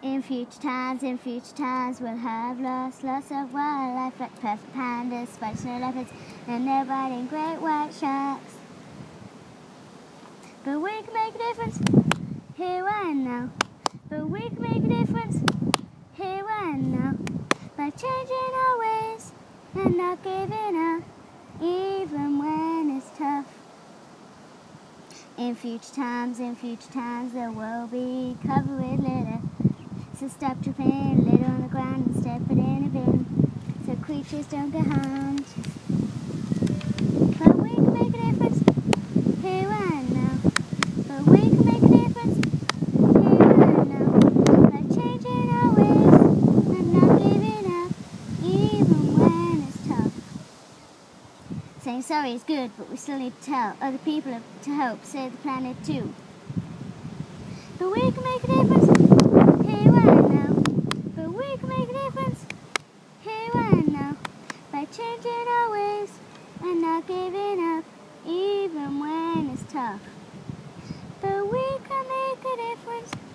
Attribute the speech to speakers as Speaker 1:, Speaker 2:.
Speaker 1: In future times, we'll have lots of wildlife like perfect pandas, spiders, snow leopards, and they're riding great white sharks. But we can make a difference here and now. But we can make a difference here and now by changing our ways and not giving up, even when it's tough. In future times, the world will be covered with litter. So stop dropping litter on the ground and step it in a bin, so creatures don't get harmed. But we can make a difference here and now. But we can make a difference here and now by changing our ways and not giving up, even when it's tough. Saying sorry is good, but we still need to tell other people to help save the planet too. But we can make a difference here and now. But we can make a difference here and now by changing our ways and not giving up, even when it's tough. But we can make a difference